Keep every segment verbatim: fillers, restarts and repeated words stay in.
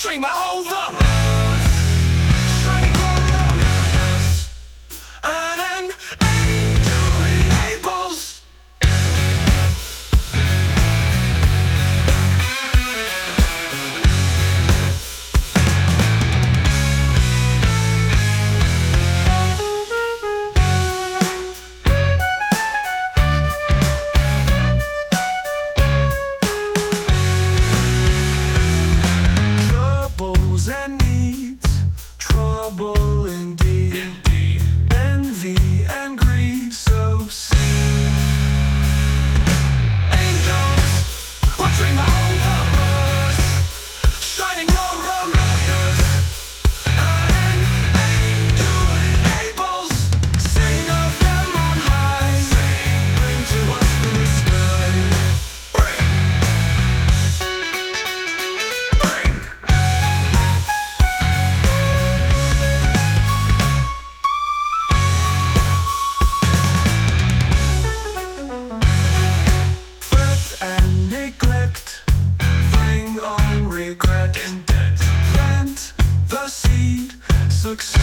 watching my over us, shining glorious, and an angel enables. Troubles and needs, trouble indeed, indeed. Envy and greed, so see. Angels watching over us, shining glorious, and an angel enables. Sing of them on high, sing, bring to us the sky. Bring, bring. Fret and neglect bring on regret. In debt, plant the seed, succeed.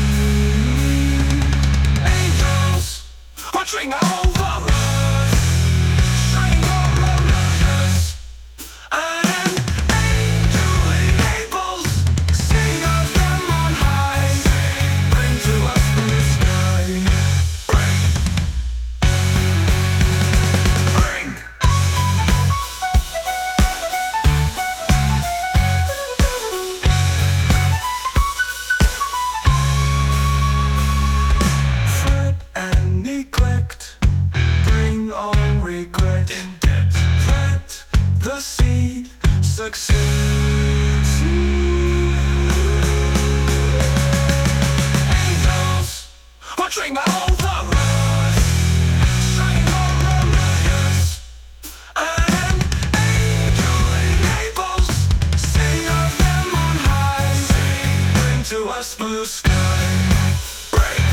Angels watching over us, shining glorious, and an angel enables. Sing of them on high, bring to us the sky. Bring, bring. Fret and neglect bring on regret. In debt, plant the seed, succeed. Angels watching over us, shining glorious, and an angel enables. Sing of them on high, sing, bring to us blue sky. Bring.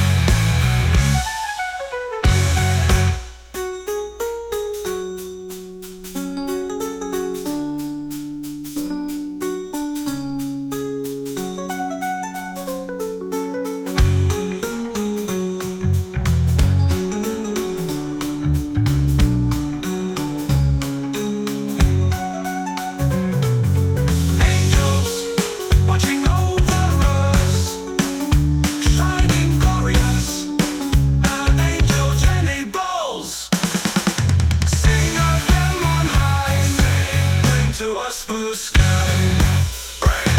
Angels watching over us, shining glorious, and angels enables. Sing of them on high, sing, bring to us blue sky. Bring.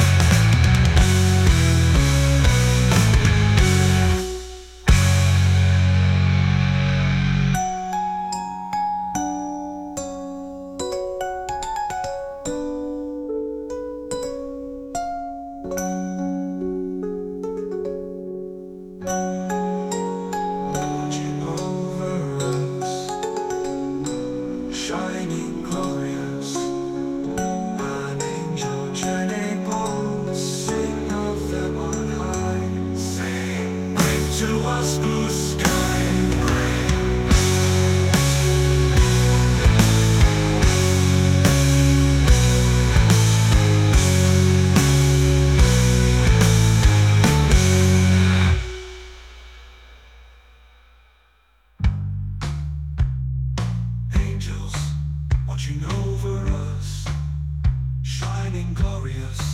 Watching over us, shining glorious, an angel enables. Sing of them on high, sing, bring to us blue sky. Bring. Angels watching over us, shining glorious,